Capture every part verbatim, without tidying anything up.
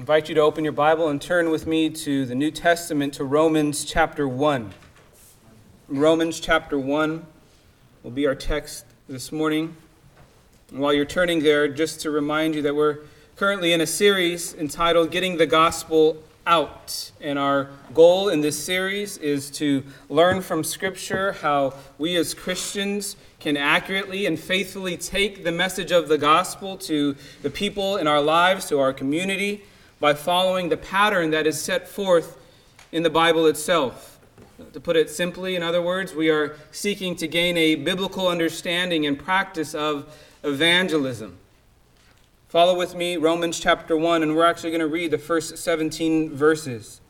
invite you to open your Bible and turn with me to the New Testament, to Romans chapter one. Romans chapter one will be our text this morning. And while you're turning there, just to remind you that we're currently in a series entitled Getting the Gospel Out. And our goal in this series is to learn from Scripture how we as Christians can accurately and faithfully take the message of the gospel to the people in our lives, to our community, by following the pattern that is set forth in the Bible itself. To put it simply, in other words, we are seeking to gain a biblical understanding and practice of evangelism. Follow with me, Romans chapter one, and we're actually going to read the first seventeen verses.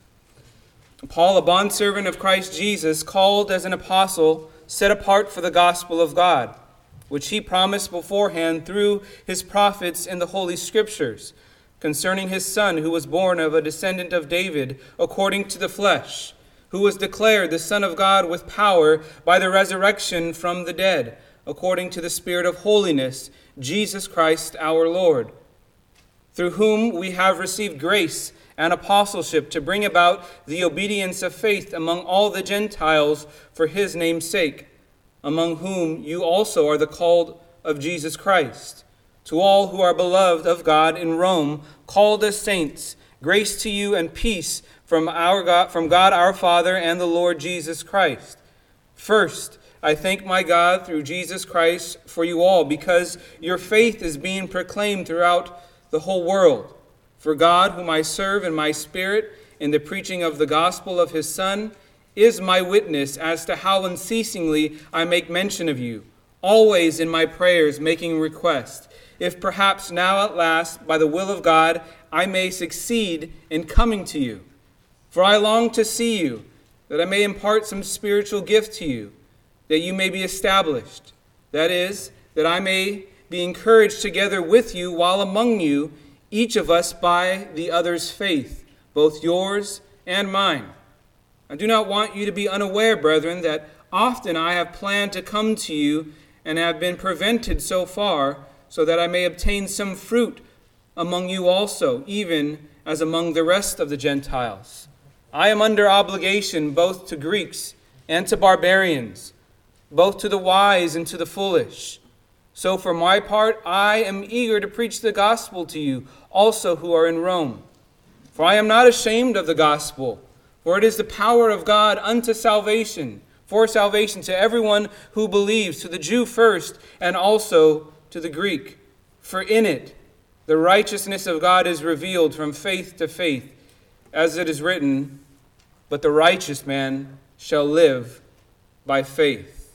Paul, a bondservant of Christ Jesus, called as an apostle, set apart for the gospel of God, which he promised beforehand through his prophets in the Holy Scriptures, concerning his Son, who was born of a descendant of David, according to the flesh, who was declared the Son of God with power by the resurrection from the dead, according to the Spirit of holiness, Jesus Christ our Lord, through whom we have received grace and apostleship to bring about the obedience of faith among all the Gentiles for his name's sake, among whom you also are the called of Jesus Christ. To all who are beloved of God in Rome, called as saints, grace to you and peace from our God, from God our Father and the Lord Jesus Christ. First, I thank my God through Jesus Christ for you all, because your faith is being proclaimed throughout the whole world. For God, whom I serve in my spirit in the preaching of the gospel of his Son, is my witness as to how unceasingly I make mention of you, always in my prayers making request, if perhaps now at last, by the will of God, I may succeed in coming to you. For I long to see you, that I may impart some spiritual gift to you, that you may be established. That is, that I may be encouraged together with you while among you, each of us by the other's faith, both yours and mine. I do not want you to be unaware, brethren, that often I have planned to come to you and have been prevented so far, so that I may obtain some fruit among you also, even as among the rest of the Gentiles. I am under obligation both to Greeks and to barbarians, both to the wise and to the foolish. So for my part, I am eager to preach the gospel to you also who are in Rome. For I am not ashamed of the gospel, for it is the power of God unto salvation, for salvation to everyone who believes, to the Jew first, and also to the Greek. For in it the righteousness of God is revealed from faith to faith, as it is written, but the righteous man shall live by faith.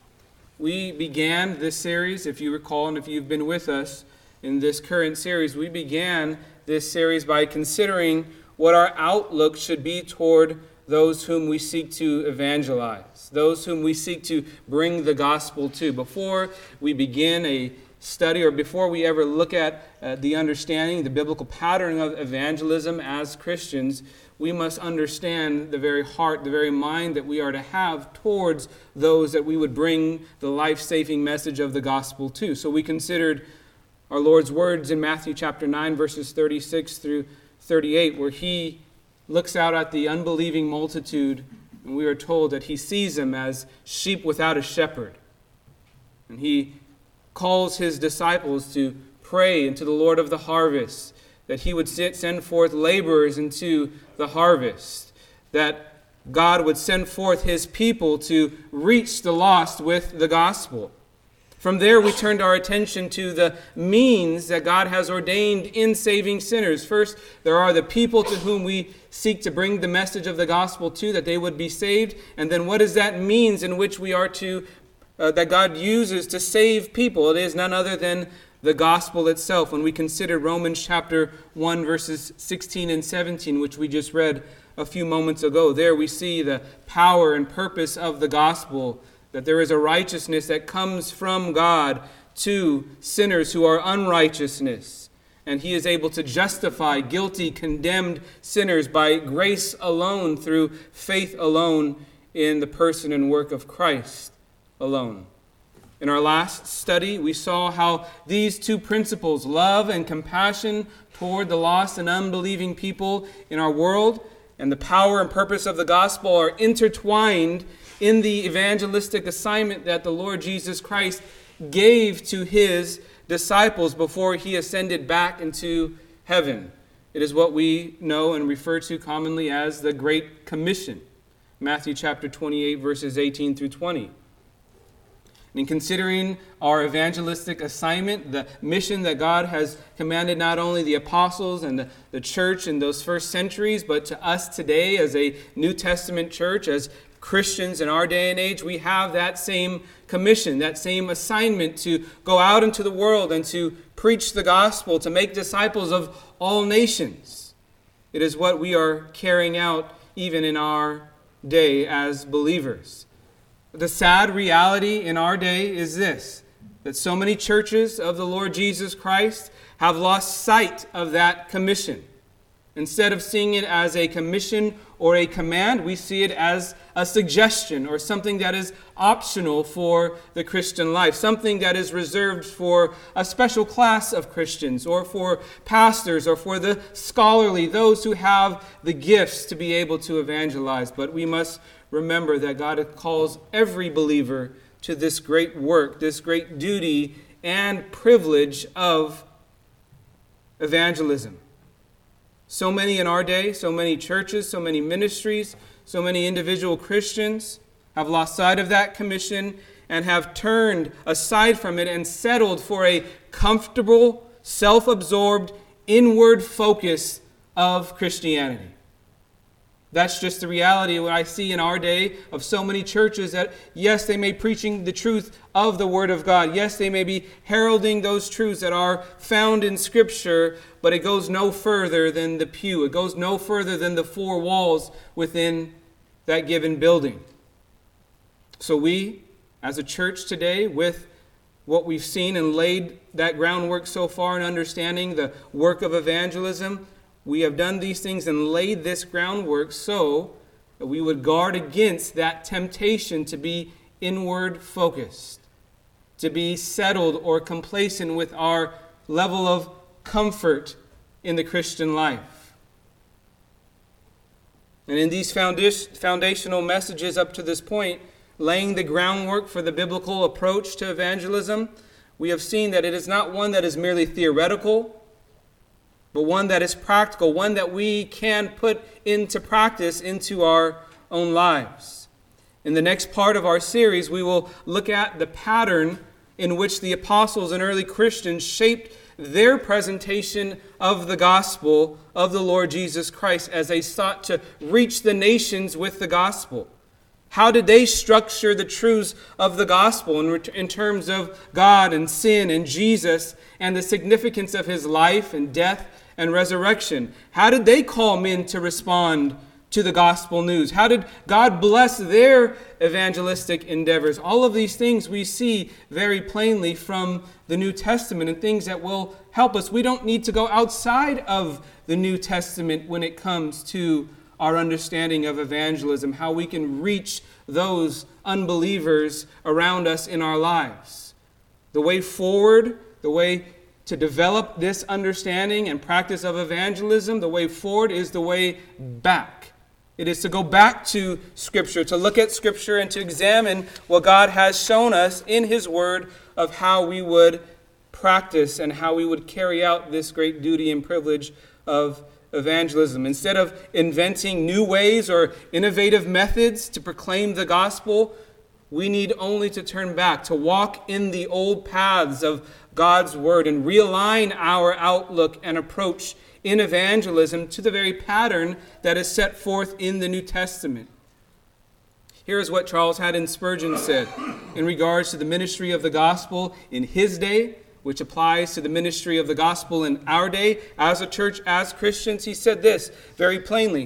We began this series, if you recall, and if you've been with us in this current series, we began this series by considering what our outlook should be toward those whom we seek to evangelize, those whom we seek to bring the gospel to. Before we begin a study, or before we ever look at uh, the understanding, the biblical pattern of evangelism as Christians, we must understand the very heart, the very mind that we are to have towards those that we would bring the life-saving message of the gospel to. So we considered our Lord's words in Matthew chapter nine, verses thirty-six through thirty-eight, where he looks out at the unbelieving multitude, and we are told that he sees them as sheep without a shepherd. And he calls his disciples to pray into the Lord of the harvest, that he would send forth laborers into the harvest, that God would send forth his people to reach the lost with the gospel. From there, we turned our attention to the means that God has ordained in saving sinners. First, there are the people to whom we seek to bring the message of the gospel to, that they would be saved. And then what is that means in which we are to, uh, that God uses to save people? It is none other than the gospel itself. When we consider Romans chapter one, verses sixteen and seventeen, which we just read a few moments ago, there we see the power and purpose of the gospel, that there is a righteousness that comes from God to sinners who are unrighteousness. And he is able to justify guilty, condemned sinners by grace alone, through faith alone, in the person and work of Christ alone. In our last study, we saw how these two principles, love and compassion toward the lost and unbelieving people in our world, and the power and purpose of the gospel are intertwined in the evangelistic assignment that the Lord Jesus Christ gave to his disciples before he ascended back into heaven. It is what we know and refer to commonly as the Great Commission. Matthew chapter twenty-eight, verses eighteen through twenty. In considering our evangelistic assignment, the mission that God has commanded not only the apostles and the, the church in those first centuries, but to us today as a New Testament church, as Christians in our day and age, we have that same commission, that same assignment to go out into the world and to preach the gospel, to make disciples of all nations. It is what we are carrying out even in our day as believers. The sad reality in our day is this, that so many churches of the Lord Jesus Christ have lost sight of that commission. Instead of seeing it as a commission or a command, we see it as a suggestion or something that is optional for the Christian life, something that is reserved for a special class of Christians or for pastors or for the scholarly, those who have the gifts to be able to evangelize. But we must remember that God calls every believer to this great work, this great duty and privilege of evangelism. So many in our day, so many churches, so many ministries, so many individual Christians have lost sight of that commission and have turned aside from it and settled for a comfortable, self-absorbed, inward focus of Christianity. That's just the reality of what I see in our day of so many churches that, yes, they may be preaching the truth of the Word of God. Yes, they may be heralding those truths that are found in Scripture, but it goes no further than the pew. It goes no further than the four walls within that given building. So we, as a church today, with what we've seen and laid that groundwork so far in understanding the work of evangelism, we have done these things and laid this groundwork so that we would guard against that temptation to be inward focused, to be settled or complacent with our level of comfort in the Christian life. And in these foundational messages up to this point, laying the groundwork for the biblical approach to evangelism, we have seen that it is not one that is merely theoretical, but one that is practical, one that we can put into practice into our own lives. In the next part of our series, we will look at the pattern in which the apostles and early Christians shaped their presentation of the gospel of the Lord Jesus Christ as they sought to reach the nations with the gospel. How did they structure the truths of the gospel in, in terms of God and sin and Jesus and the significance of his life and death and resurrection? How did they call men to respond to the gospel news? How did God bless their evangelistic endeavors? All of these things we see very plainly from the New Testament and things that will help us. We don't need to go outside of the New Testament when it comes to our understanding of evangelism, how we can reach those unbelievers around us in our lives. The way forward, the way to develop this understanding and practice of evangelism, the way forward is the way back. It is to go back to Scripture, to look at Scripture and to examine what God has shown us in his word of how we would practice and how we would carry out this great duty and privilege of evangelism. Instead of inventing new ways or innovative methods to proclaim the gospel, we need only to turn back, to walk in the old paths of God's word and realign our outlook and approach in evangelism to the very pattern that is set forth in the New Testament. Here is what Charles Haddon Spurgeon said in regards to the ministry of the gospel in his day, which applies to the ministry of the gospel in our day as a church, as Christians. He said this very plainly: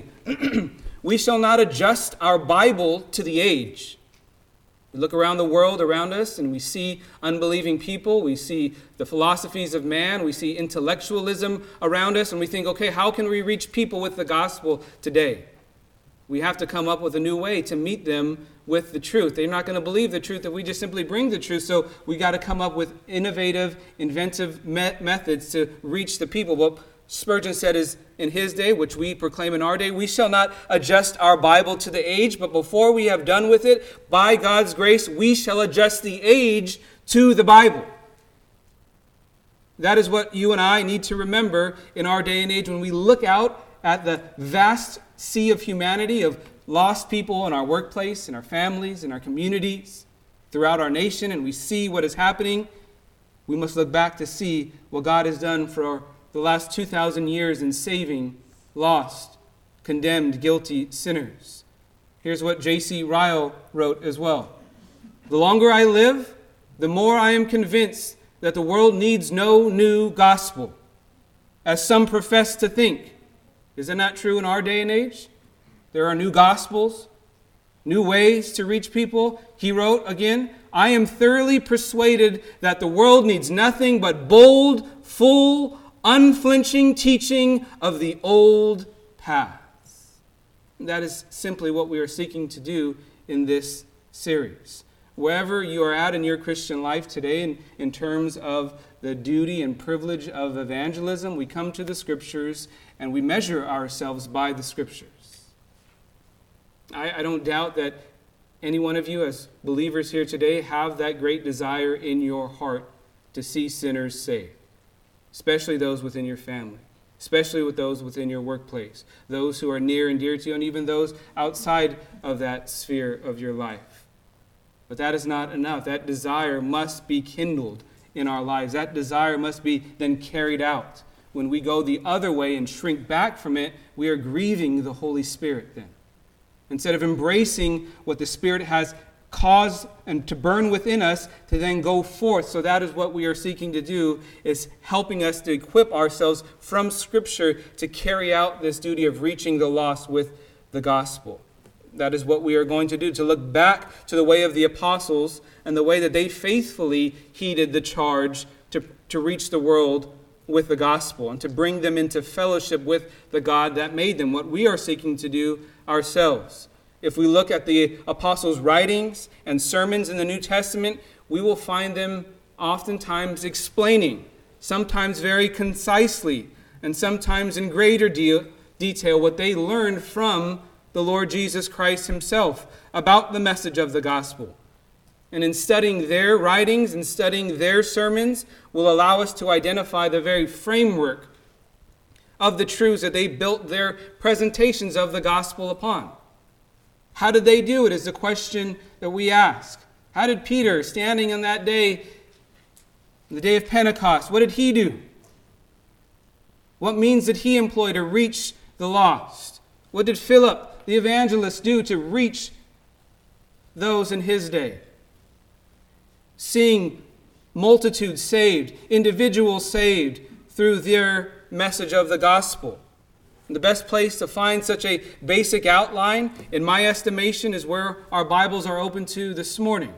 we shall not adjust our Bible to the age. We look around the world around us and we see unbelieving people. We see the philosophies of man. We see intellectualism around us. And we think, okay, how can we reach people with the gospel today? We have to come up with a new way to meet them with the truth. They're not going to believe the truth if we just simply bring the truth. So we got to come up with innovative, inventive me- methods to reach the people. What Spurgeon said is, in his day, which we proclaim in our day, we shall not adjust our Bible to the age, but before we have done with it, by God's grace, we shall adjust the age to the Bible. That is what you and I need to remember in our day and age when we look out at the vast sea of humanity, of lost people in our workplace, in our families, in our communities, throughout our nation, and we see what is happening. We must look back to see what God has done for the last two thousand years in saving lost, condemned, guilty sinners. Here's what J C Ryle wrote as well. The longer I live, the more I am convinced that the world needs no new gospel, as some profess to think. Is that not true in our day and age? There are new gospels, new ways to reach people. He wrote again, I am thoroughly persuaded that the world needs nothing but bold, full, unflinching teaching of the old paths. That is simply what we are seeking to do in this series. Wherever you are at in your Christian life today, in, in terms of the duty and privilege of evangelism, we come to the Scriptures and we measure ourselves by the Scriptures. I, I don't doubt that any one of you as believers here today have that great desire in your heart to see sinners saved, especially those within your family, especially with those within your workplace, those who are near and dear to you, and even those outside of that sphere of your life. But that is not enough. That desire must be kindled in our lives. That desire must be then carried out. When we go the other way and shrink back from it, we are grieving the Holy Spirit then. Instead of embracing what the Spirit has caused and to burn within us to then go forth. So that is what we are seeking to do, is helping us to equip ourselves from Scripture to carry out this duty of reaching the lost with the gospel. That is what we are going to do, to look back to the way of the apostles and the way that they faithfully heeded the charge to, to reach the world with the gospel and to bring them into fellowship with the God that made them, what we are seeking to do ourselves. If we look at the apostles' writings and sermons in the New Testament, we will find them oftentimes explaining, sometimes very concisely, and sometimes in greater de- detail, what they learned from the Lord Jesus Christ himself about the message of the gospel. And in studying their writings and studying their sermons will allow us to identify the very framework of the truths that they built their presentations of the gospel upon. How did they do it is the question that we ask. How did Peter, standing on that day, the day of Pentecost, what did he do? What means did he employ to reach the lost? What did Philip, the evangelist, do to reach those in his day? Seeing multitudes saved, individuals saved through their message of the gospel. And the best place to find such a basic outline, in my estimation, is where our Bibles are open to this morning.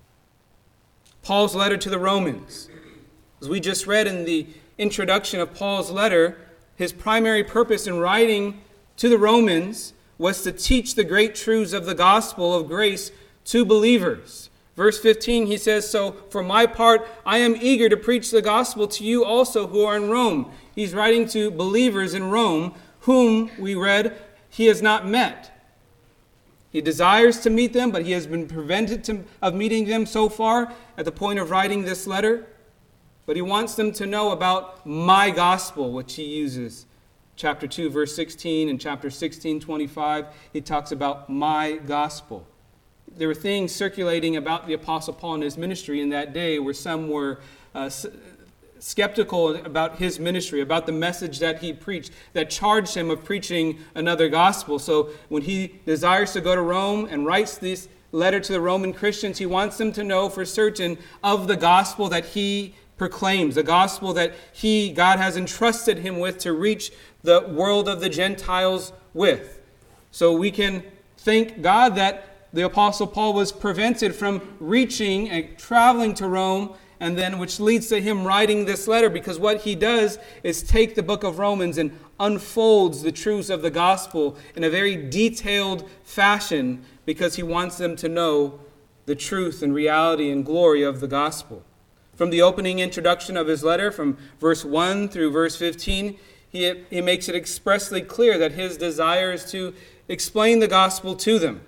Paul's letter to the Romans. As we just read in the introduction of Paul's letter, his primary purpose in writing to the Romans was to teach the great truths of the gospel of grace to believers. Verse fifteen, he says, so for my part, I am eager to preach the gospel to you also who are in Rome. He's writing to believers in Rome, whom, we read, he has not met. He desires to meet them, but he has been prevented to, of meeting them so far at the point of writing this letter. But he wants them to know about my gospel, which he uses. Chapter two, verse sixteen, and chapter sixteen, twenty-five, he talks about my gospel. There were things circulating about the Apostle Paul and his ministry in that day where some were uh, skeptical about his ministry, about the message that he preached, that charged him of preaching another gospel. So when he desires to go to Rome and writes this letter to the Roman Christians, he wants them to know for certain of the gospel that he proclaims, the gospel that he, God has entrusted him with to reach the world of the Gentiles with. So we can thank God that the Apostle Paul was prevented from reaching and traveling to Rome and then which leads to him writing this letter, because what he does is take the book of Romans and unfolds the truths of the gospel in a very detailed fashion, because he wants them to know the truth and reality and glory of the gospel. From the opening introduction of his letter, from verse one through verse fifteen, he, he makes it expressly clear that his desire is to explain the gospel to them.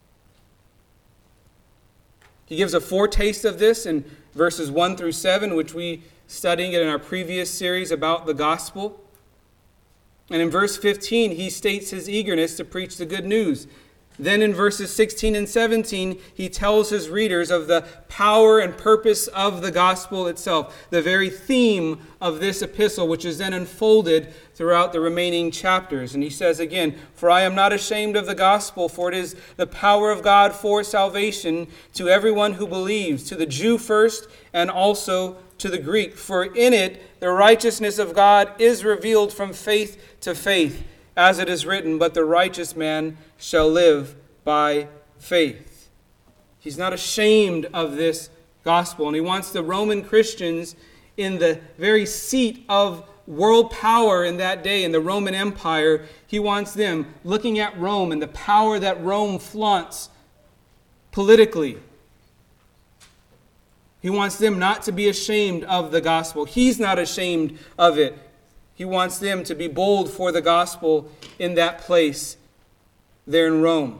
He gives a foretaste of this in verses one through seven, which we studied in our previous series about the gospel. And in verse fifteen, he states his eagerness to preach the good news. Then in verses sixteen and seventeen, he tells his readers of the power and purpose of the gospel itself, the very theme of this epistle, which is then unfolded throughout the remaining chapters. And he says again, "For I am not ashamed of the gospel, for it is the power of God for salvation to everyone who believes, to the Jew first and also to the Greek. For in it the righteousness of God is revealed from faith to faith, as it is written, but the righteous man shall live by faith." He's not ashamed of this gospel, and he wants the Roman Christians in the very seat of world power in that day, in the Roman Empire. He wants them looking at Rome and the power that Rome flaunts politically. He wants them not to be ashamed of the gospel. He's not ashamed of it. He wants them to be bold for the gospel in that place there in Rome.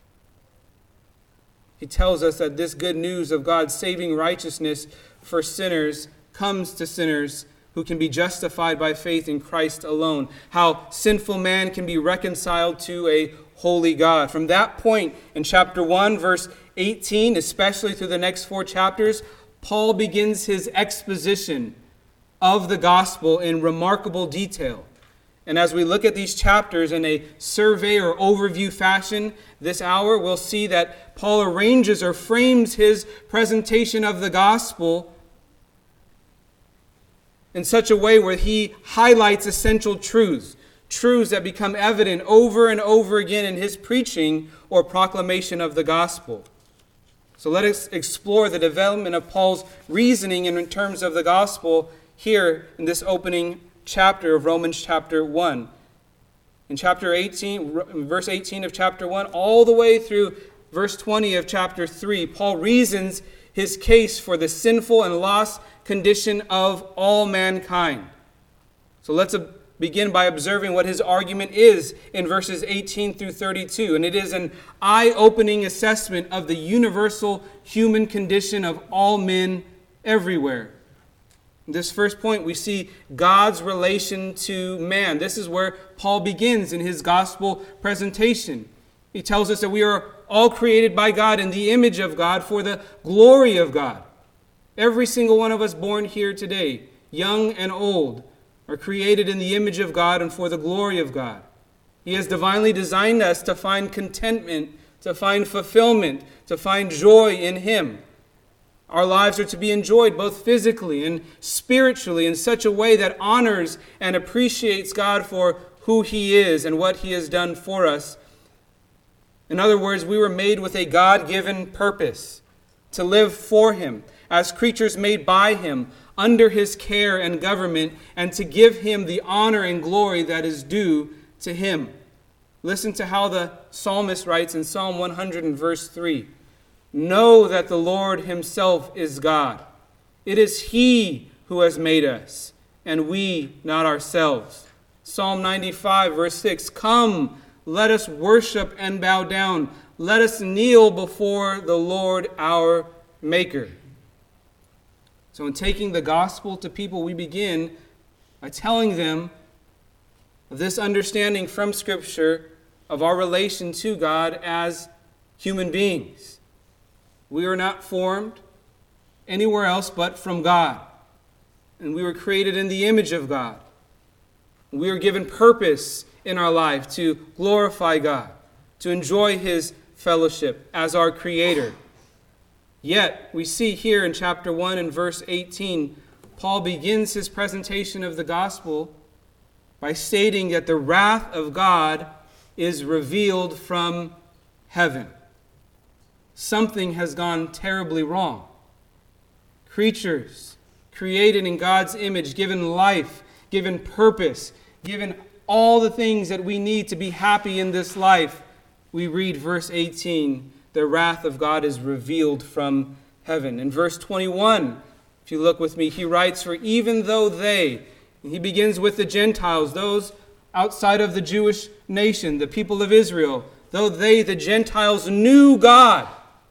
He tells us that this good news of God's saving righteousness for sinners comes to sinners who can be justified by faith in Christ alone. How sinful man can be reconciled to a holy God. From that point in chapter one, verse eighteen, especially through the next four chapters, Paul begins his exposition of the gospel in remarkable detail. And as we look at these chapters in a survey or overview fashion this hour, we'll see that Paul arranges or frames his presentation of the gospel in such a way where he highlights essential truths, truths that become evident over and over again in his preaching or proclamation of the gospel. So let us explore the development of Paul's reasoning in terms of the gospel here in this opening chapter of Romans chapter one. In chapter eighteen, verse eighteen of chapter one, all the way through verse twenty of chapter three, Paul reasons his case for the sinful and lost condition of all mankind. So let's begin by observing what his argument is in verses eighteen through thirty-two. And it is an eye-opening assessment of the universal human condition of all men everywhere. In this first point, we see God's relation to man. This is where Paul begins in his gospel presentation. He tells us that we are all created by God in the image of God for the glory of God. Every single one of us born here today, young and old, are created in the image of God and for the glory of God. He has divinely designed us to find contentment, to find fulfillment, to find joy in Him. Our lives are to be enjoyed both physically and spiritually in such a way that honors and appreciates God for who He is and what He has done for us. In other words, we were made with a God-given purpose to live for Him, as creatures made by Him, under His care and government, and to give Him the honor and glory that is due to Him. Listen to how the psalmist writes in Psalm one hundred and verse three. Know that the Lord Himself is God. It is He who has made us, and we not ourselves. Psalm ninety-five, verse six. Come, let us worship and bow down. Let us kneel before the Lord our Maker. So in taking the gospel to people, we begin by telling them of this understanding from Scripture of our relation to God as human beings. We are not formed anywhere else but from God. And we were created in the image of God. We are given purpose in our life to glorify God, to enjoy His fellowship as our Creator. Yet, we see here in chapter one and verse eighteen, Paul begins his presentation of the gospel by stating that the wrath of God is revealed from heaven. Something has gone terribly wrong. creatures, created in God's image, given life, given purpose, given all the things that we need to be happy in this life, we read verse eighteen, the wrath of God is revealed from heaven. In verse twenty-one, if you look with me, he writes, for even though they, and he begins with the Gentiles, those outside of the Jewish nation, the people of Israel, though they, the Gentiles, knew God.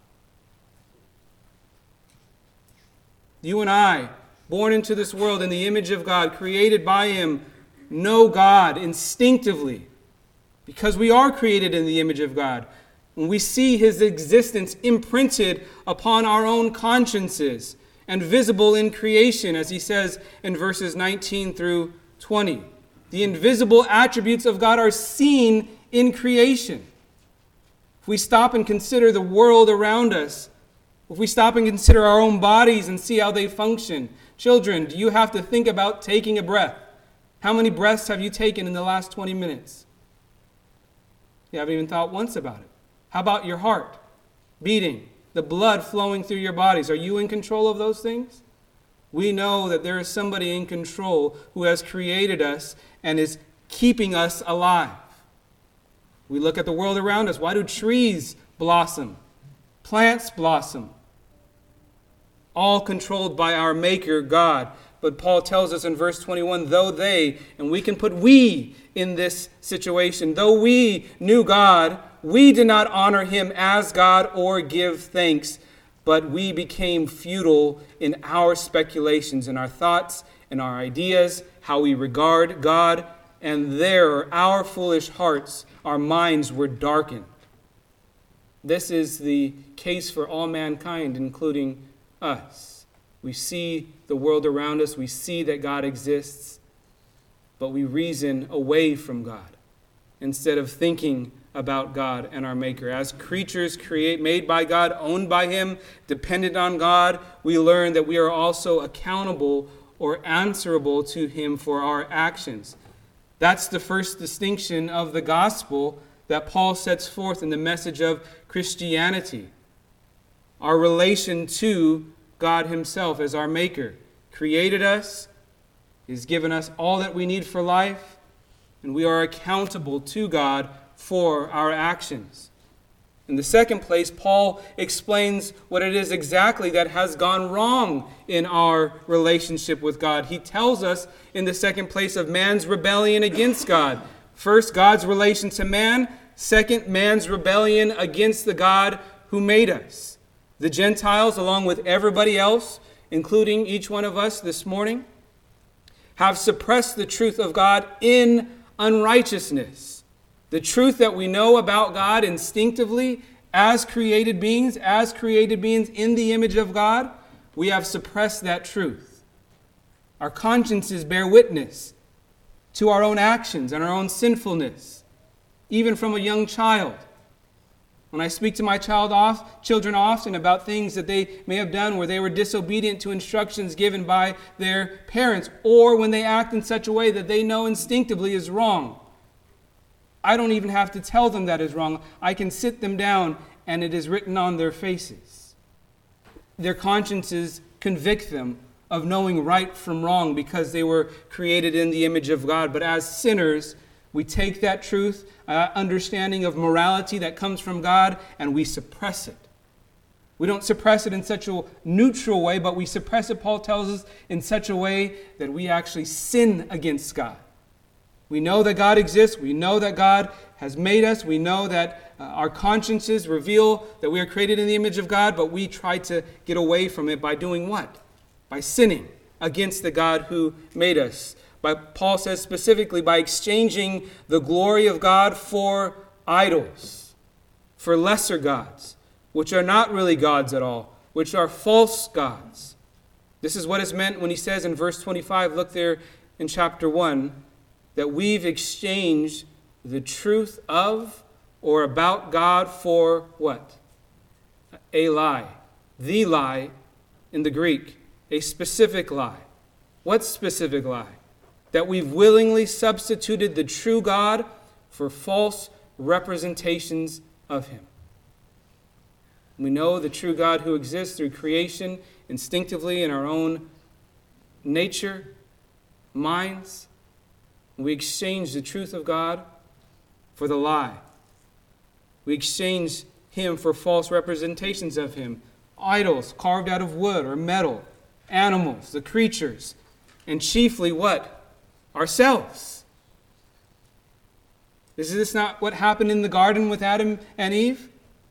You and I, born into this world in the image of God, created by him, know God instinctively because we are created in the image of God. When we see his existence imprinted upon our own consciences and visible in creation, as he says in verses nineteen through twenty. The invisible attributes of God are seen in creation. If we stop and consider the world around us, if we stop and consider our own bodies and see how they function, children, do you have to think about taking a breath? How many breaths have you taken in the last twenty minutes? You haven't even thought once about it. How about your heart beating, the blood flowing through your bodies? Are you in control of those things? We know that there is somebody in control who has created us and is keeping us alive. We look at the world around us. Why do trees blossom? Plants blossom. All controlled by our Maker, God. But Paul tells us in verse twenty-one, though they, and we can put we in this situation, though we knew God, we did not honor him as God or give thanks, but we became futile in our speculations, in our thoughts, in our ideas, how we regard God, and there our foolish hearts, our minds were darkened. This is the case for all mankind, including us. We see the world around us, we see that God exists, but we reason away from God instead of thinking about God and our Maker. As creatures create, made by God, owned by him, dependent on God, we learn that we are also accountable or answerable to him for our actions. That's the first distinction of the gospel that Paul sets forth in the message of Christianity. Our relation to God himself as our Maker created us, he's given us all that we need for life, and we are accountable to God for our actions. In the second place, Paul explains what it is exactly that has gone wrong in our relationship with God. He tells us in the second place of man's rebellion against God. First, God's relation to man. Second, man's rebellion against the God who made us. The Gentiles, along with everybody else, including each one of us this morning, have suppressed the truth of God in unrighteousness. The truth that we know about God instinctively as created beings, as created beings in the image of God, we have suppressed that truth. Our consciences bear witness to our own actions and our own sinfulness, even from a young child. When I speak to my child off, children often about things that they may have done where they were disobedient to instructions given by their parents, or when they act in such a way that they know instinctively is wrong, I don't even have to tell them that is wrong. I can sit them down and it is written on their faces. Their consciences convict them of knowing right from wrong because they were created in the image of God. But as sinners, we take that truth, uh, understanding of morality that comes from God, and we suppress it. We don't suppress it in such a neutral way, but we suppress it, Paul tells us, in such a way that we actually sin against God. We know that God exists. We know that God has made us. We know that uh, our consciences reveal that we are created in the image of God, but we try to get away from it by doing what? By sinning against the God who made us. By, Paul says specifically, by exchanging the glory of God for idols, for lesser gods, which are not really gods at all, which are false gods. This is what is meant when he says in verse twenty-five, look there in chapter one, that we've exchanged the truth of or about God for what? A lie. The lie in the Greek. A specific lie. What specific lie? That we've willingly substituted the true God for false representations of him. We know the true God who exists through creation instinctively in our own nature, minds. We exchange the truth of God for the lie. We exchange Him for false representations of Him, idols carved out of wood or metal, animals, the creatures, and chiefly what? Ourselves. Is this not what happened in the garden with Adam and Eve?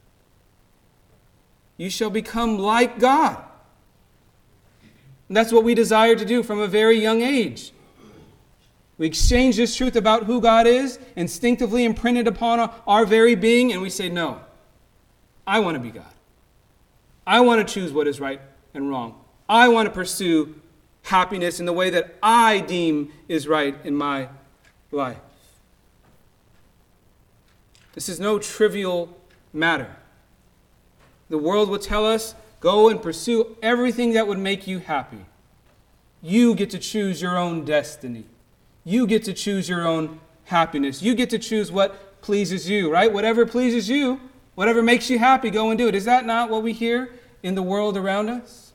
You shall become like God. And that's what we desire to do from a very young age. We exchange this truth about who God is, instinctively imprinted upon our, our very being, and we say, no, I want to be God. I want to choose what is right and wrong. I want to pursue happiness in the way that I deem is right in my life. This is no trivial matter. The world will tell us, go and pursue everything that would make you happy. You get to choose your own destiny. You get to choose your own happiness. You get to choose what pleases you, right? Whatever pleases you, whatever makes you happy, go and do it. Is that not what we hear in the world around us?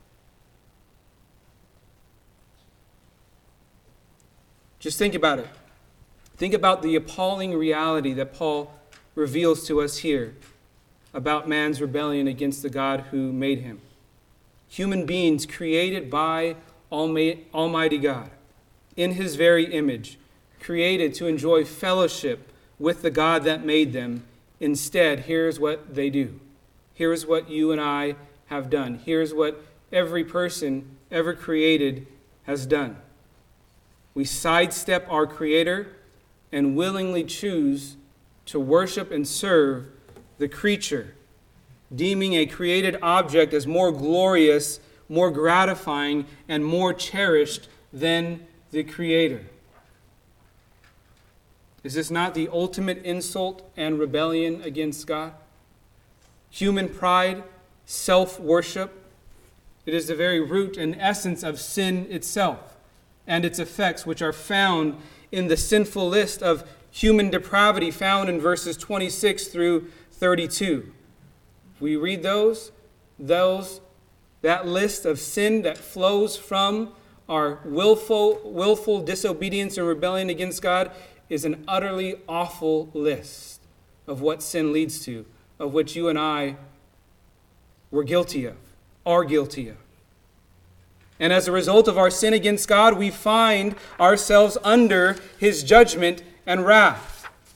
Just think about it. Think about the appalling reality that Paul reveals to us here about man's rebellion against the God who made him. Human beings created by Almighty God, in His very image, created to enjoy fellowship with the God that made them. Instead, here's what they do. Here's what you and I have done. Here's what every person ever created has done. We sidestep our Creator and willingly choose to worship and serve the creature, deeming a created object as more glorious, more gratifying, and more cherished than the Creator. Is this not the ultimate insult and rebellion against God? Human pride, self-worship, it is the very root and essence of sin itself and its effects, which are found in the sinful list of human depravity found in verses twenty-six through thirty-two. We read those, those, that list of sin that flows from our willful, willful disobedience and rebellion against God is an utterly awful list of what sin leads to, of which you and I were guilty of, are guilty of. And as a result of our sin against God, we find ourselves under His judgment and wrath.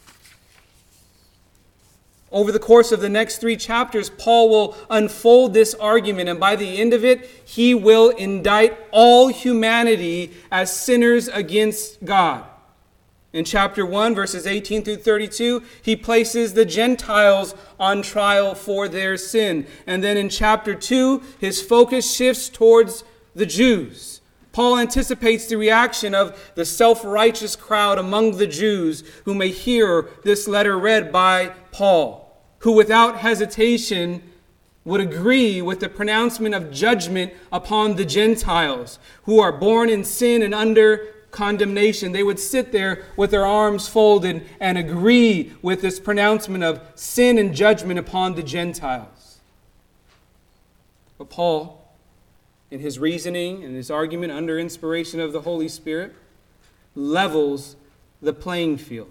Over the course of the next three chapters, Paul will unfold this argument, and by the end of it, he will indict all humanity as sinners against God. In chapter one, verses eighteen through thirty-two, he places the Gentiles on trial for their sin. And then in chapter two, his focus shifts towards the Jews. Paul anticipates the reaction of the self-righteous crowd among the Jews who may hear this letter read by Paul, who without hesitation would agree with the pronouncement of judgment upon the Gentiles who are born in sin and under condemnation. They would sit there with their arms folded and agree with this pronouncement of sin and judgment upon the Gentiles. But Paul, in his reasoning and his argument under inspiration of the Holy Spirit, levels the playing field.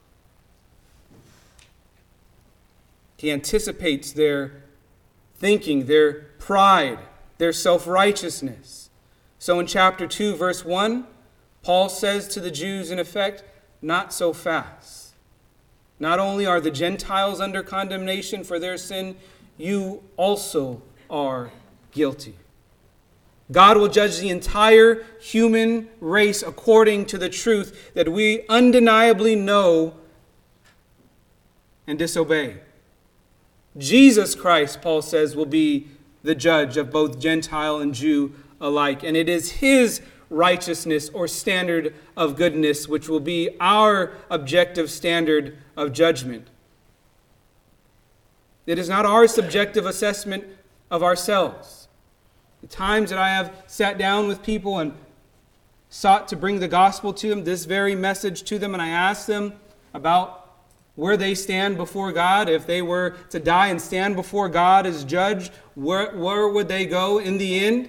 He anticipates their thinking, their pride, their self-righteousness. So in chapter two, verse one, Paul says to the Jews, in effect, not so fast. Not only are the Gentiles under condemnation for their sin, you also are guilty. God will judge the entire human race according to the truth that we undeniably know and disobey. Jesus Christ, Paul says, will be the judge of both Gentile and Jew alike. And it is His righteousness or standard of goodness which will be our objective standard of judgment. It is not our subjective assessment of ourselves. The times that I have sat down with people and sought to bring the gospel to them, this very message to them, and I asked them about where they stand before God, if they were to die and stand before God as judge, where, where would they go in the end?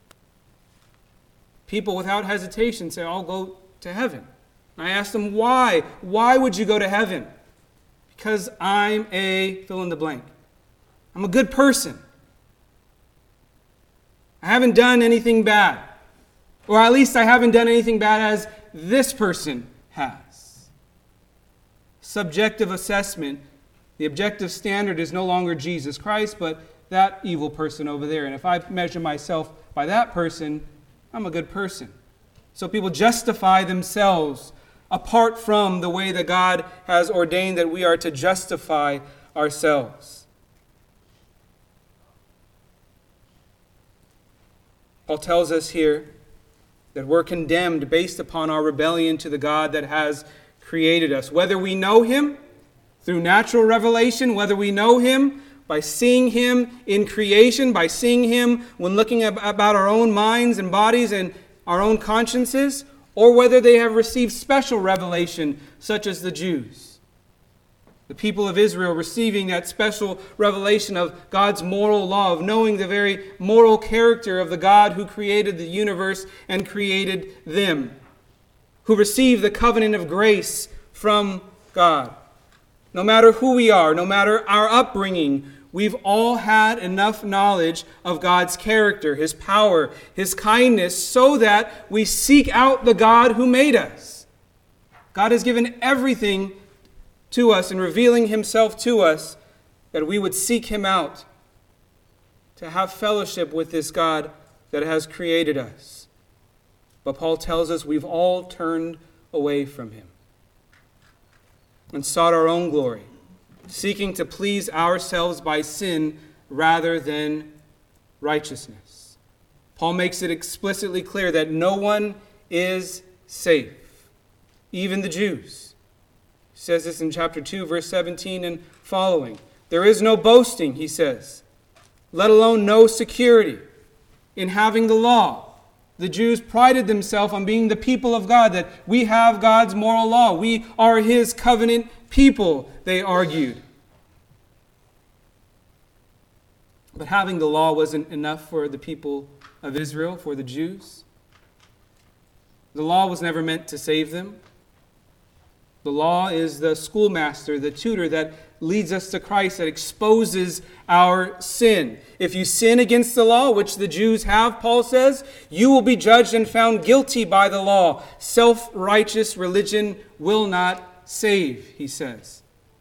People without hesitation say, I'll go to heaven. And I ask them, why? Why would you go to heaven? Because I'm a fill in the blank. I'm a good person. I haven't done anything bad. Or at least I haven't done anything bad as this person has. Subjective assessment. The objective standard is no longer Jesus Christ, but that evil person over there. And if I measure myself by that person, I'm a good person. So people justify themselves apart from the way that God has ordained that we are to justify ourselves. Paul tells us here that we're condemned based upon our rebellion to the God that has created us. Whether we know Him through natural revelation, whether we know Him by seeing Him in creation, by seeing Him when looking about our own minds and bodies and our own consciences, or whether they have received special revelation, such as the Jews. The people of Israel receiving that special revelation of God's moral law, of knowing the very moral character of the God who created the universe and created them, who received the covenant of grace from God. No matter who we are, no matter our upbringing, we've all had enough knowledge of God's character, His power, His kindness, so that we seek out the God who made us. God has given everything to us and revealing Himself to us that we would seek Him out, to have fellowship with this God that has created us. But Paul tells us we've all turned away from Him and sought our own glory, seeking to please ourselves by sin rather than righteousness. Paul makes it explicitly clear that no one is safe, even the Jews. He says this in chapter two, verse seventeen and following. There is no boasting, he says, let alone no security in having the law. The Jews prided themselves on being the people of God, that we have God's moral law. We are His covenant people, they argued. But having the law wasn't enough for the people of Israel, for the Jews. The law was never meant to save them. The law is the schoolmaster, the tutor that leads us to Christ, that exposes our sin. If you sin against the law, which the Jews have, Paul says, you will be judged and found guilty by the law. Self-righteous religion will not save, he says.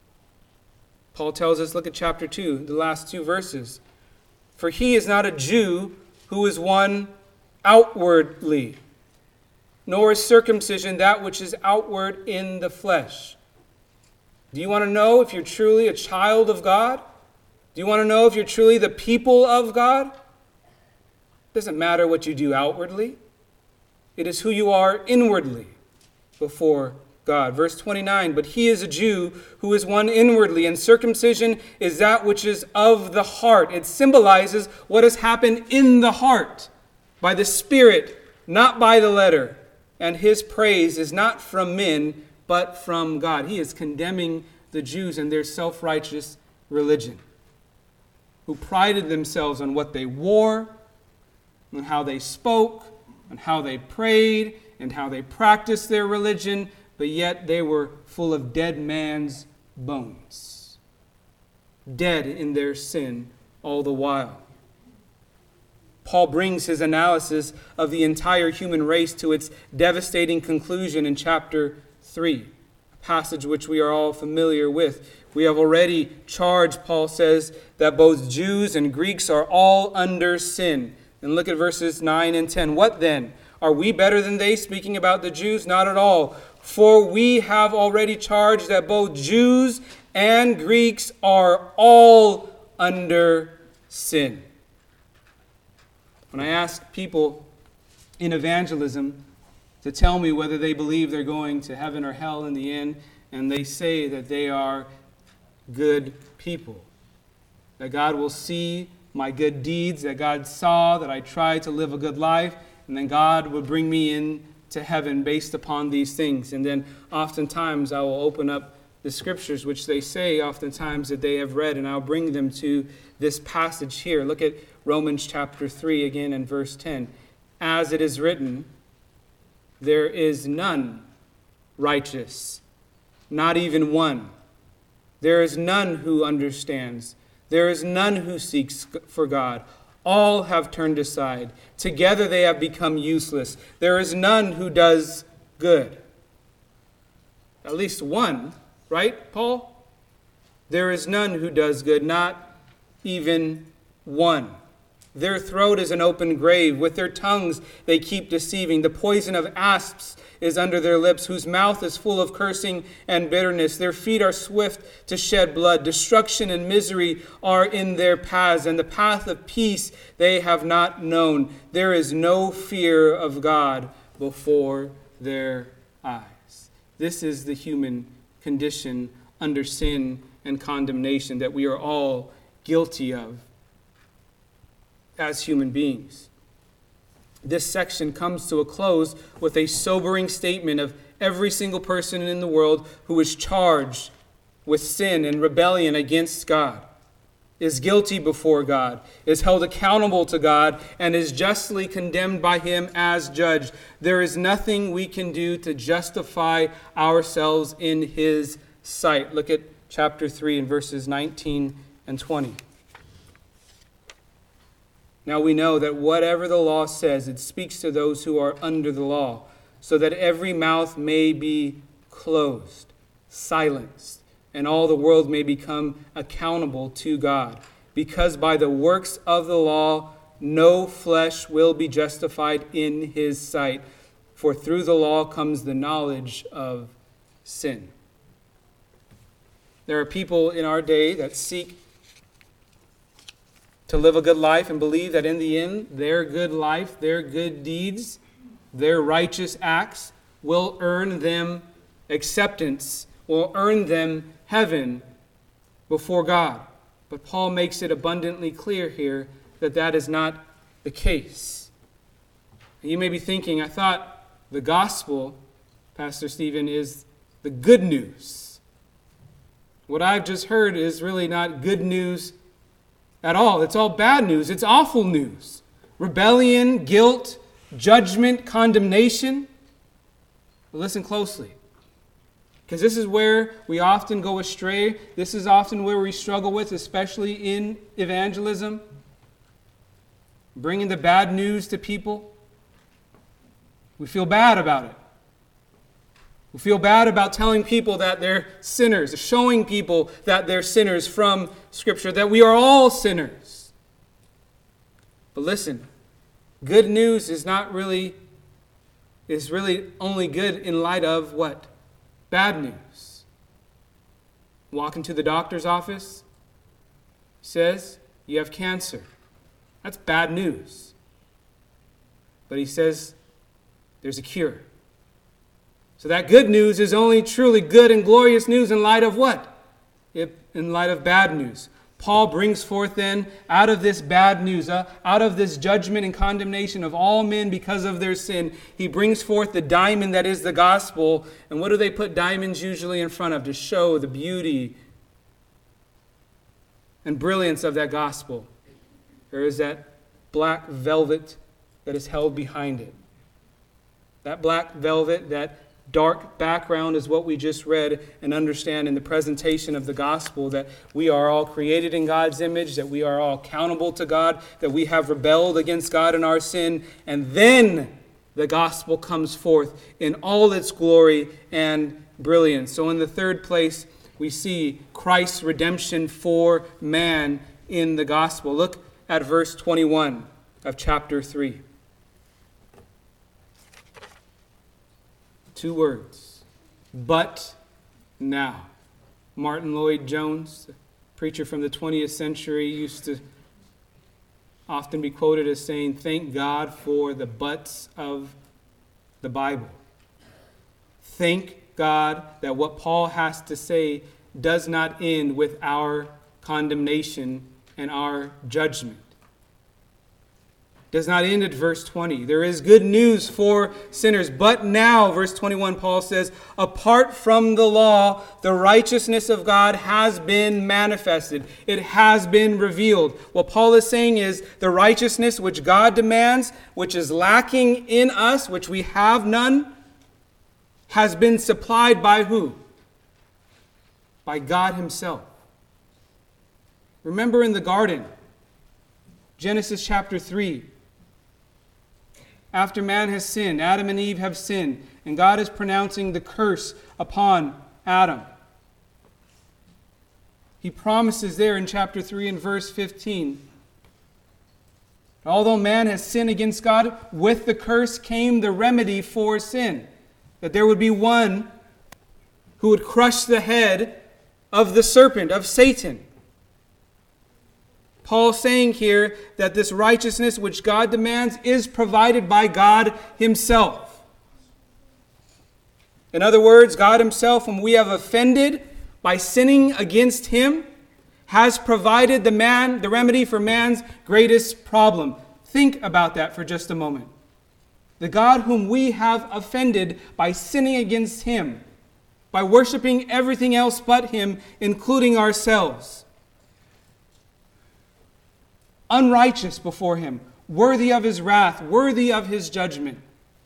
Paul tells us, look at chapter two, the last two verses. For he is not a Jew who is one outwardly, nor is circumcision that which is outward in the flesh. Do you want to know if you're truly a child of God? Do you want to know if you're truly the people of God? It doesn't matter what you do outwardly. It is who you are inwardly before God. Verse twenty-nine, but he is a Jew who is one inwardly, and circumcision is that which is of the heart. It symbolizes what has happened in the heart by the Spirit, not by the letter. And his praise is not from men, but from God. He is condemning the Jews and their self-righteous religion, who prided themselves on what they wore, on how they spoke, on how they prayed, and how they practiced their religion, but yet they were full of dead man's bones, dead in their sin all the while. Paul brings his analysis of the entire human race to its devastating conclusion in chapter three, a passage which we are all familiar with. We have already charged, Paul says, that both Jews and Greeks are all under sin. And look at verses nine and ten. What then? Are we better than they? Speaking about the Jews? Not at all. For we have already charged that both Jews and Greeks are all under sin. When I ask people in evangelism to tell me whether they believe they're going to heaven or hell in the end, and they say that they are good people, that God will see my good deeds, that God saw that I tried to live a good life, and then God would bring me in to heaven based upon these things. And then oftentimes I will open up the scriptures, which they say oftentimes that they have read, and I'll bring them to this passage here. Look at Romans chapter three again in verse ten. As it is written, there is none righteous, not even one. There is none who understands. There is none who seeks for God. All have turned aside. Together they have become useless. There is none who does good. At least one, right, Paul? There is none who does good, not even one. Their throat is an open grave. With their tongues they keep deceiving. The poison of asps is under their lips, whose mouth is full of cursing and bitterness. Their feet are swift to shed blood. Destruction and misery are in their paths, and the path of peace they have not known. There is no fear of God before their eyes. This is the human condition under sin and condemnation that we are all guilty of as human beings. This section comes to a close with a sobering statement of every single person in the world who is charged with sin and rebellion against God, is guilty before God, is held accountable to God, and is justly condemned by Him as judge. There is nothing we can do to justify ourselves in His sight. Look at chapter three and verses nineteen and twenty. Now we know that whatever the law says, it speaks to those who are under the law, so that every mouth may be closed, silenced, and all the world may become accountable to God. Because by the works of the law, no flesh will be justified in His sight, for through the law comes the knowledge of sin. There are people in our day that seek to live a good life and believe that in the end, their good life, their good deeds, their righteous acts will earn them acceptance, will earn them heaven before God. But Paul makes it abundantly clear here that that is not the case. And you may be thinking, I thought the gospel, Pastor Stephen, is the good news. What I've just heard is really not good news at all. It's all bad news. It's awful news. Rebellion, guilt, judgment, condemnation. But listen closely, because this is where we often go astray. This is often where we struggle with, especially in evangelism. Bringing the bad news to people. We feel bad about it. We feel bad about telling people that they're sinners, showing people that they're sinners from Scripture, that we are all sinners. But listen, good news is not really, is really only good in light of what? Bad news. Walk into the doctor's office, he says, you have cancer. That's bad news. But he says, there's a cure. So that good news is only truly good and glorious news in light of what? In light of bad news. Paul brings forth then, out of this bad news, uh, out of this judgment and condemnation of all men because of their sin, he brings forth the diamond that is the gospel. And what do they put diamonds usually in front of? To show the beauty and brilliance of that gospel. There is that black velvet that is held behind it. That black velvet, that dark background is what we just read and understand in the presentation of the gospel, that we are all created in God's image, that we are all accountable to God, that we have rebelled against God in our sin, and then the gospel comes forth in all its glory and brilliance. So in the third place, we see Christ's redemption for man in the gospel. Look at verse twenty-one of chapter three. Two words, but now. Martin Lloyd-Jones, a preacher from the twentieth century, used to often be quoted as saying, thank God for the buts of the Bible. Thank God that what Paul has to say does not end with our condemnation and our judgment. does not end at verse twenty. There is good news for sinners. But now, verse twenty-one, Paul says, apart from the law, the righteousness of God has been manifested. It has been revealed. What Paul is saying is the righteousness which God demands, which is lacking in us, which we have none, has been supplied by who? By God himself. Remember in the garden, Genesis chapter three, after man has sinned, Adam and Eve have sinned, and God is pronouncing the curse upon Adam. He promises there in chapter three and verse fifteen, although man has sinned against God, with the curse came the remedy for sin, that there would be one who would crush the head of the serpent, of Satan. Paul saying here that this righteousness which God demands is provided by God himself. In other words, God himself, whom we have offended by sinning against him, has provided the man, the remedy for man's greatest problem. Think about that for just a moment. The God whom we have offended by sinning against him, by worshiping everything else but him, including ourselves. Unrighteous before him, worthy of his wrath, worthy of his judgment.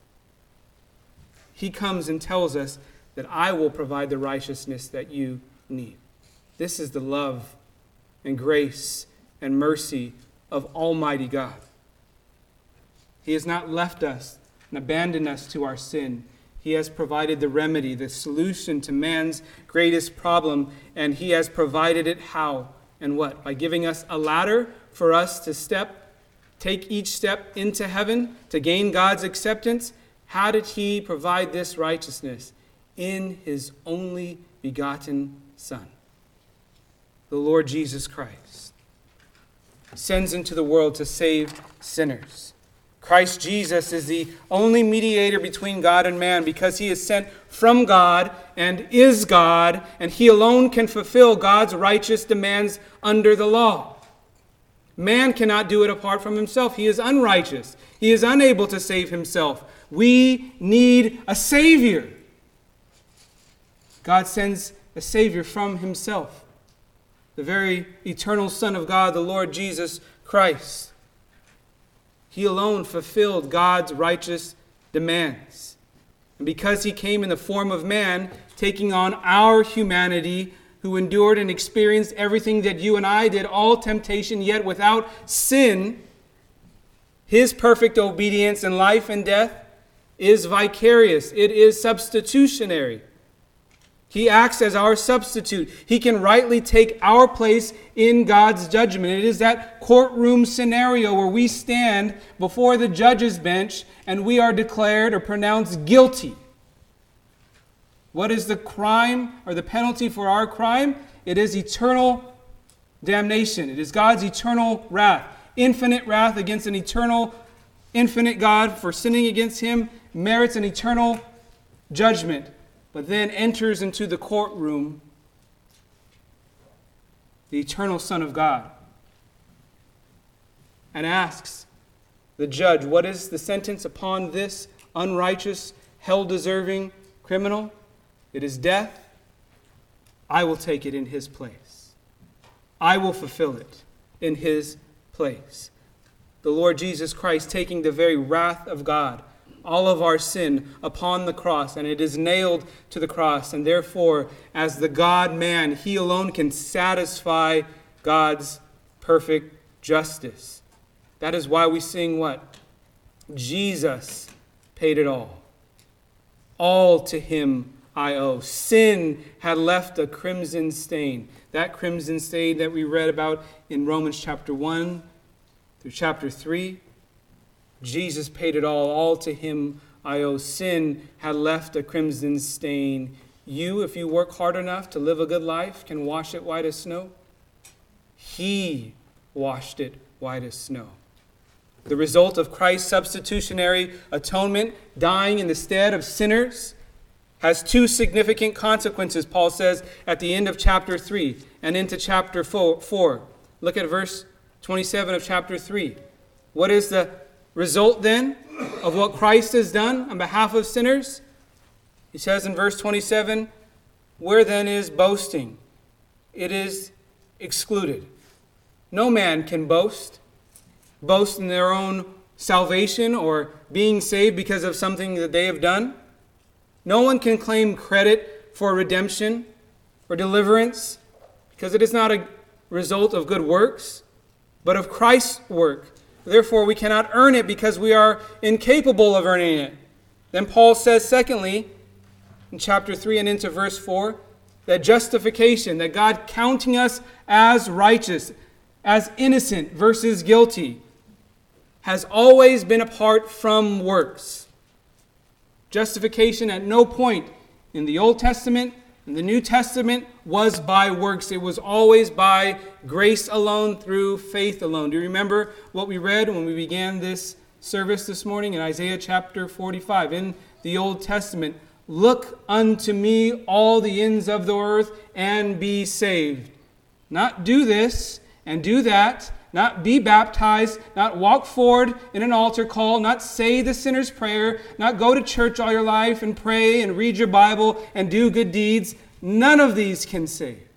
He comes and tells us that I will provide the righteousness that you need. This is the love and grace and mercy of Almighty God. He has not left us and abandoned us to our sin. He has provided the remedy, the solution to man's greatest problem, and he has provided it how and what? By giving us a ladder for us to step, take each step into heaven to gain God's acceptance. How did he provide this righteousness? In his only begotten Son, the Lord Jesus Christ, sends into the world to save sinners. Christ Jesus is the only mediator between God and man because he is sent from God and is God, and he alone can fulfill God's righteous demands under the law. Man cannot do it apart from himself. He is unrighteous. He is unable to save himself. We need a Savior. God sends a Savior from himself, the very eternal Son of God, the Lord Jesus Christ. He alone fulfilled God's righteous demands. And because he came in the form of man, taking on our humanity, who endured and experienced everything that you and I did, all temptation, yet without sin, his perfect obedience in life and death is vicarious. It is substitutionary. He acts as our substitute. He can rightly take our place in God's judgment. It is that courtroom scenario where we stand before the judge's bench and we are declared or pronounced guilty. What is the crime or the penalty for our crime? It is eternal damnation. It is God's eternal wrath. Infinite wrath against an eternal, infinite God for sinning against him merits an eternal judgment, but then enters into the courtroom the eternal Son of God and asks the judge, what is the sentence upon this unrighteous, hell-deserving criminal? It is death. I will take it in his place. I will fulfill it in his place. The Lord Jesus Christ taking the very wrath of God, all of our sin, upon the cross, and it is nailed to the cross. And therefore, as the God-man, he alone can satisfy God's perfect justice. That is why we sing what? Jesus paid it all. All to him I owe. Sin had left a crimson stain. That crimson stain that we read about in Romans chapter one through chapter three. Jesus paid it all. All to him I owe. Sin had left a crimson stain. You, if you work hard enough to live a good life, can wash it white as snow. He washed it white as snow. The result of Christ's substitutionary atonement, dying in the stead of sinners, has two significant consequences, Paul says at the end of chapter three and into chapter four. Look at verse twenty-seven of chapter three. What is the result then of what Christ has done on behalf of sinners? He says in verse twenty-seven, where then is boasting? It is excluded. No man can boast, boast in their own salvation or being saved because of something that they have done. No one can claim credit for redemption or deliverance because it is not a result of good works, but of Christ's work. Therefore, we cannot earn it because we are incapable of earning it. Then Paul says, secondly, in chapter three and into verse four, that justification, that God counting us as righteous, as innocent versus guilty, has always been apart from works. Justification at no point in the Old Testament, in the New Testament, was by works. It was always by grace alone, through faith alone. Do you remember what we read when we began this service this morning in Isaiah chapter forty-five? In the Old Testament, look unto me all the ends of the earth and be saved. Not do this and do that, not be baptized, not walk forward in an altar call, not say the sinner's prayer, not go to church all your life and pray and read your Bible and do good deeds. None of these can save.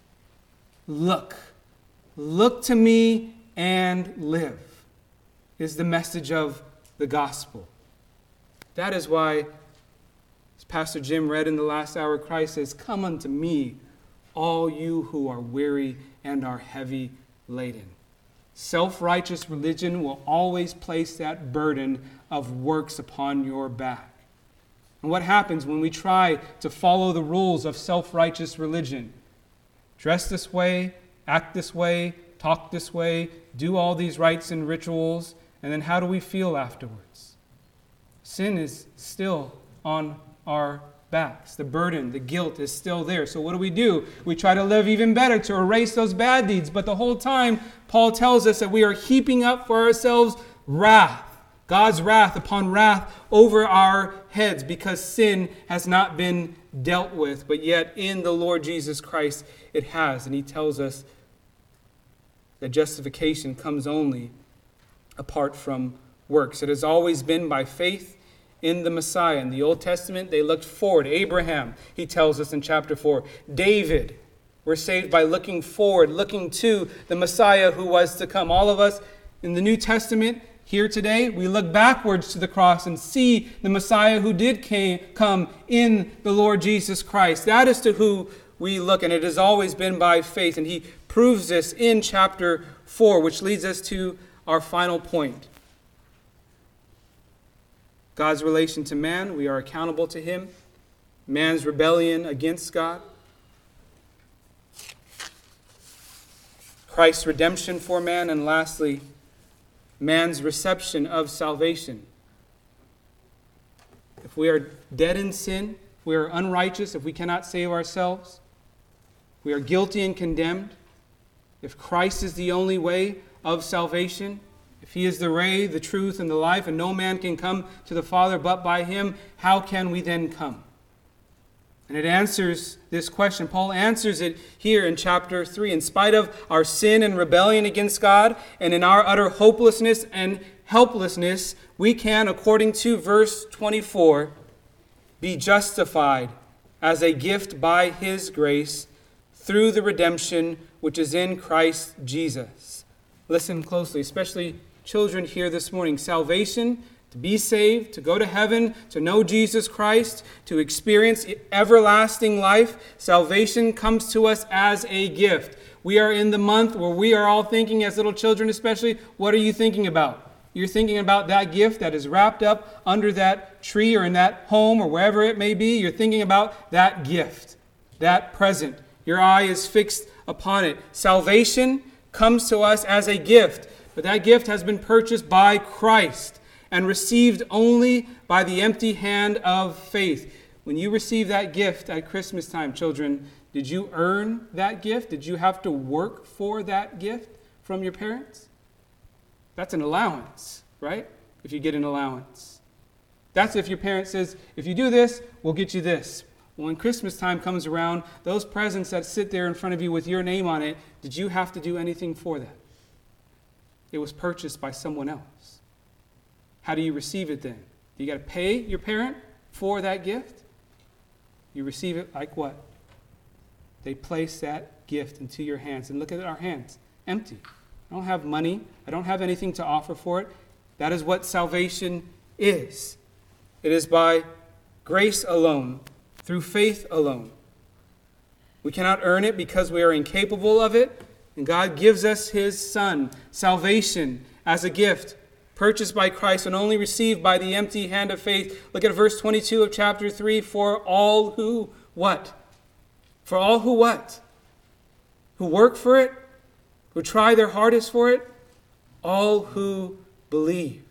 Look, look to me and live is the message of the gospel. That is why, as Pastor Jim read in the last hour, Christ says, come unto me, all you who are weary and are heavy laden. Self-righteous religion will always place that burden of works upon your back. And what happens when we try to follow the rules of self-righteous religion? Dress this way, act this way, talk this way, do all these rites and rituals, and then how do we feel afterwards? Sin is still on our backs. The burden, the guilt is still there. So what do we do? We try to live even better to erase those bad deeds. But the whole time, Paul tells us that we are heaping up for ourselves wrath. God's wrath upon wrath over our heads because sin has not been dealt with. But yet in the Lord Jesus Christ it has. And he tells us that justification comes only apart from works. It has always been by faith in the Messiah. In the Old Testament, they looked forward. Abraham, he tells us in chapter four. David, we're saved by looking forward, looking to the Messiah who was to come. All of us in the New Testament here today, we look backwards to the cross and see the Messiah who did came, come in the Lord Jesus Christ. That is to who we look, and it has always been by faith. And he proves this in chapter four, which leads us to our final point. God's relation to man, we are accountable to him. Man's rebellion against God. Christ's redemption for man. And lastly, man's reception of salvation. If we are dead in sin, if we are unrighteous, if we cannot save ourselves, we are guilty and condemned. If Christ is the only way of salvation, if he is the way, the truth, and the life, and no man can come to the Father but by him, how can we then come? And it answers this question. Paul answers it here in chapter three. In spite of our sin and rebellion against God, and in our utter hopelessness and helplessness, we can, according to verse twenty-four, be justified as a gift by his grace through the redemption which is in Christ Jesus. Listen closely, especially children here this morning. Salvation, to be saved, to go to heaven, to know Jesus Christ, to experience everlasting life. Salvation comes to us as a gift. We are in the month where we are all thinking, as little children especially, what are you thinking about? You're thinking about that gift that is wrapped up under that tree or in that home or wherever it may be. You're thinking about that gift, that present. Your eye is fixed upon it. Salvation comes to us as a gift, but that gift has been purchased by Christ and received only by the empty hand of faith. When you receive that gift at Christmas time, children, did you earn that gift? Did you have to work for that gift from your parents? That's an allowance, right? If you get an allowance. That's if your parent says, if you do this, we'll get you this. When Christmas time comes around, those presents that sit there in front of you with your name on it, did you have to do anything for that? It was purchased by someone else. How do you receive it then? You got to pay your parent for that gift? You receive it like what? They place that gift into your hands. And look at our hands, empty. I don't have money. I don't have anything to offer for it. That is what salvation is. It is by grace alone, through faith alone. We cannot earn it because we are incapable of it. And God gives us his Son, salvation, as a gift, purchased by Christ and only received by the empty hand of faith. Look at verse twenty-two of chapter three. For all who, what? For all who what? Who work for it? Who try their hardest for it? All who believe.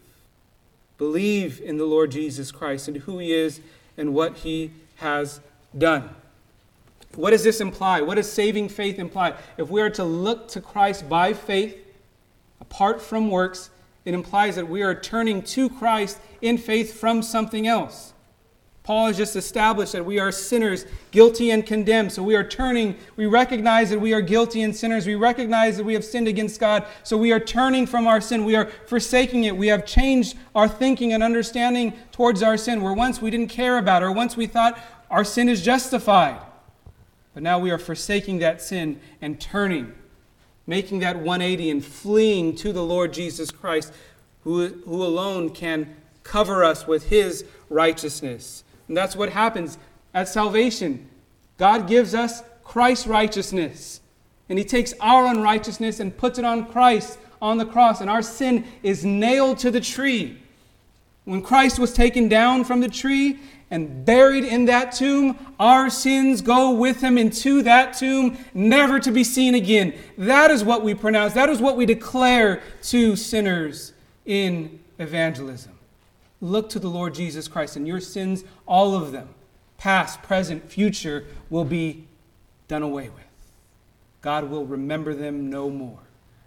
Believe in the Lord Jesus Christ and who he is and what he has done. What does this imply? What does saving faith imply? If we are to look to Christ by faith, apart from works, it implies that we are turning to Christ in faith from something else. Paul has just established that we are sinners, guilty and condemned. So we are turning, we recognize that we are guilty and sinners. We recognize that we have sinned against God. So we are turning from our sin. We are forsaking it. We have changed our thinking and understanding towards our sin, where once we didn't care about it, or once we thought our sin is justified. But now we are forsaking that sin and turning, making that one eighty and fleeing to the Lord Jesus Christ, who, who alone can cover us with his righteousness. And that's what happens at salvation. God gives us Christ's righteousness. And he takes our unrighteousness and puts it on Christ on the cross. And our sin is nailed to the tree. When Christ was taken down from the tree and buried in that tomb, our sins go with him into that tomb, never to be seen again. That is what we pronounce. That is what we declare to sinners in evangelism. Look to the Lord Jesus Christ, and your sins, all of them, past, present, future, will be done away with. God will remember them no more.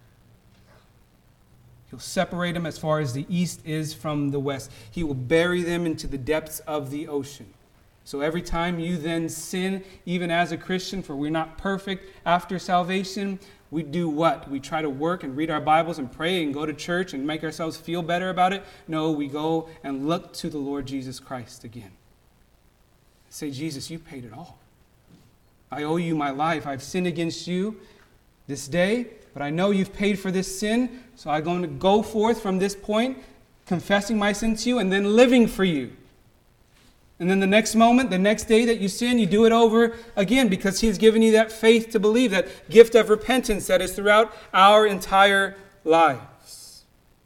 He'll separate them as far as the east is from the west. He will bury them into the depths of the ocean. So every time you then sin, even as a Christian, for we're not perfect after salvation, we do what? We try to work and read our Bibles and pray and go to church and make ourselves feel better about it? No, we go and look to the Lord Jesus Christ again. Say, Jesus, you paid it all. I owe you my life. I've sinned against you this day, but I know you've paid for this sin, so I'm going to go forth from this point, confessing my sin to you and then living for you. And then the next moment, the next day that you sin, you do it over again because he's given you that faith to believe, that gift of repentance that is throughout our entire lives.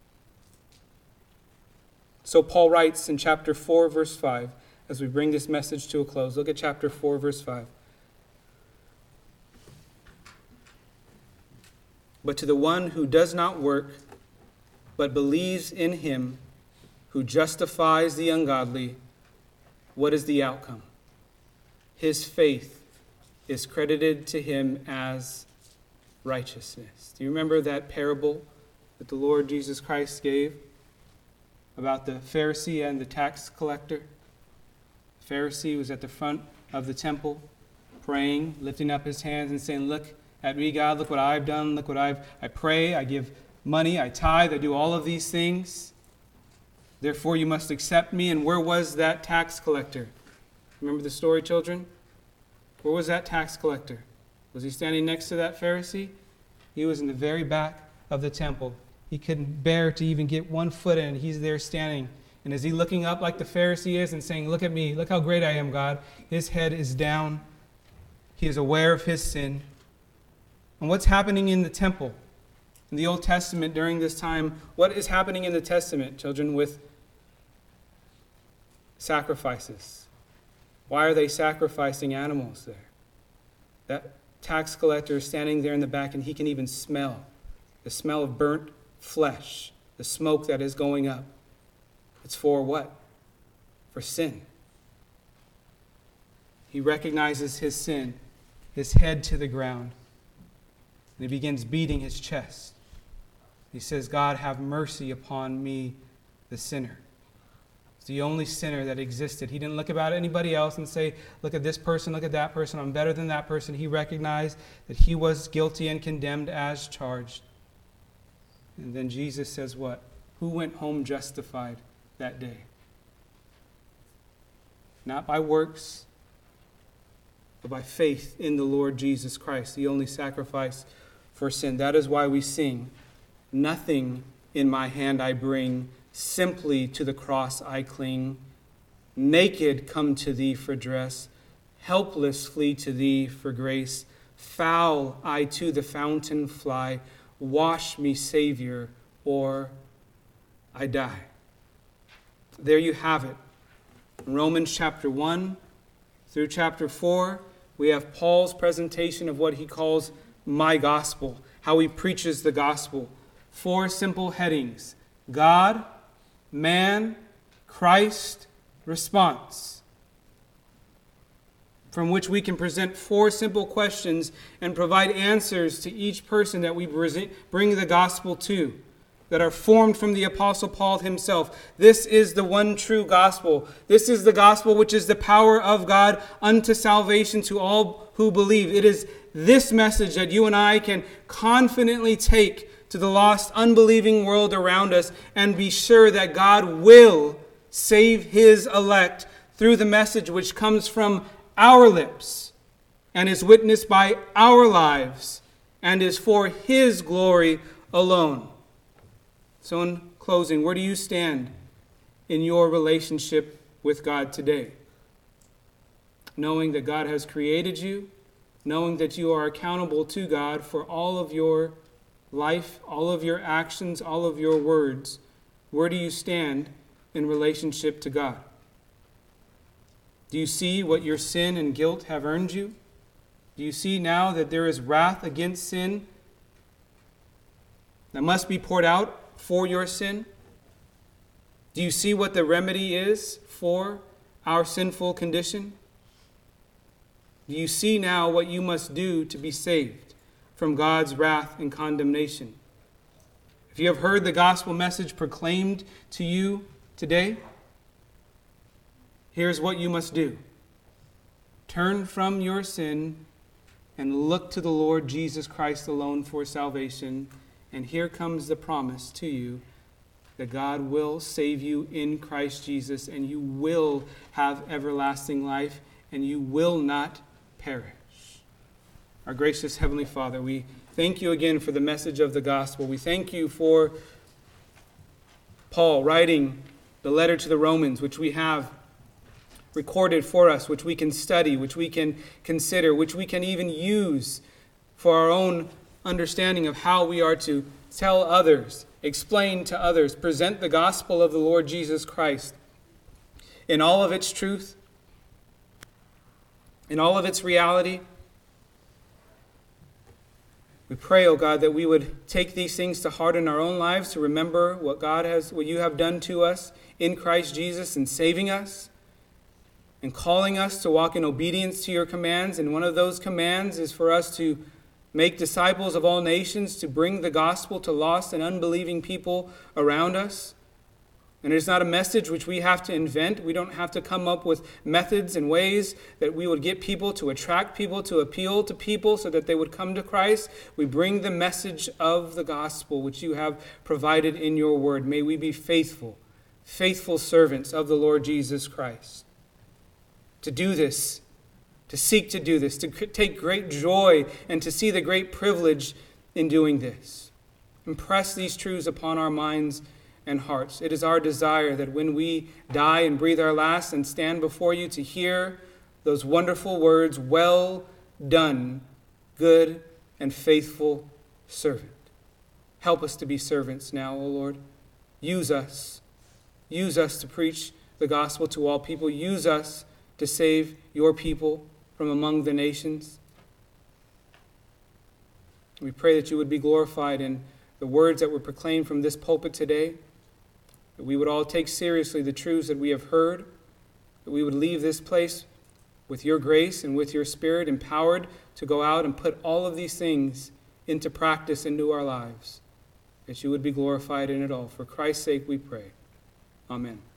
So Paul writes in chapter four, verse five, as we bring this message to a close. Look at chapter four, verse five. But to the one who does not work, but believes in him who justifies the ungodly, what is the outcome? His faith is credited to him as righteousness. Do you remember that parable that the Lord Jesus Christ gave about the Pharisee and the tax collector? The Pharisee was at the front of the temple praying, lifting up his hands and saying, look at me, God, look what I've done. Look what I've, I pray, I give money, I tithe, I do all of these things. Therefore, you must accept me. And where was that tax collector? Remember the story, children? Where was that tax collector? Was he standing next to that Pharisee? He was in the very back of the temple. He couldn't bear to even get one foot in. He's there standing. And is he looking up like the Pharisee is and saying, look at me, look how great I am, God? His head is down. He is aware of his sin. And what's happening in the temple? In the Old Testament during this time, what is happening in the Testament, children, with sacrifices? Why are they sacrificing animals there? That tax collector is standing there in the back and he can even smell the smell of burnt flesh, the smoke that is going up. It's for what? For sin. He recognizes his sin, his head to the ground, and he begins beating his chest. He says, God, have mercy upon me, the sinner. It's the only sinner that existed. He didn't look about anybody else and say, look at this person, look at that person, I'm better than that person. He recognized that he was guilty and condemned as charged. And then Jesus says what? Who went home justified that day. Not by works, but by faith in the Lord Jesus Christ, the only sacrifice for sin. That is why we sing, "Nothing in my hand I bring, simply to the cross I cling. Naked come to thee for dress, helpless flee to thee for grace. Foul I to the fountain fly, wash me, Savior, or I die." There you have it. In Romans chapter one through chapter four, we have Paul's presentation of what he calls my gospel, how he preaches the gospel. Four simple headings: God, man, Christ, response, from which we can present four simple questions and provide answers to each person that we bring the gospel to, that are formed from the Apostle Paul himself. This is the one true gospel. This is the gospel which is the power of God unto salvation to all who believe. It is this message that you and I can confidently take to the lost, unbelieving world around us and be sure that God will save his elect through the message which comes from our lips and is witnessed by our lives and is for his glory alone. So in closing, where do you stand in your relationship with God today? Knowing that God has created you, knowing that you are accountable to God for all of your life, all of your actions, all of your words, where do you stand in relationship to God? Do you see what your sin and guilt have earned you? Do you see now that there is wrath against sin that must be poured out for your sin? Do you see what the remedy is for our sinful condition? Do you see now what you must do to be saved from God's wrath and condemnation? If you have heard the gospel message proclaimed to you today, here's what you must do. Turn from your sin and look to the Lord Jesus Christ alone for salvation. And here comes the promise to you that God will save you in Christ Jesus, and you will have everlasting life, and you will not perish. Our gracious Heavenly Father, we thank you again for the message of the gospel. We thank you for Paul writing the letter to the Romans, which we have recorded for us, which we can study, which we can consider, which we can even use for our own understanding of how we are to tell others, explain to others, present the gospel of the Lord Jesus Christ in all of its truth, in all of its reality. We pray, O God, that we would take these things to heart in our own lives, to remember what God has, what you have done to us in Christ Jesus in saving us and calling us to walk in obedience to your commands. And one of those commands is for us to make disciples of all nations, to bring the gospel to lost and unbelieving people around us. And it is not a message which we have to invent. We don't have to come up with methods and ways that we would get people to attract people, to appeal to people so that they would come to Christ. We bring the message of the gospel which you have provided in your word. May we be faithful, faithful servants of the Lord Jesus Christ. To do this, to seek to do this, to take great joy and to see the great privilege in doing this. Impress these truths upon our minds and hearts. It is our desire that when we die and breathe our last and stand before you to hear those wonderful words, "Well done, good and faithful servant." Help us to be servants now, O Lord. Use us. Use us to preach the gospel to all people. Use us to save your people from among the nations. We pray that you would be glorified in the words that were proclaimed from this pulpit today, that we would all take seriously the truths that we have heard, that we would leave this place with your grace and with your Spirit empowered to go out and put all of these things into practice into our lives, that you would be glorified in it all. For Christ's sake we pray. Amen.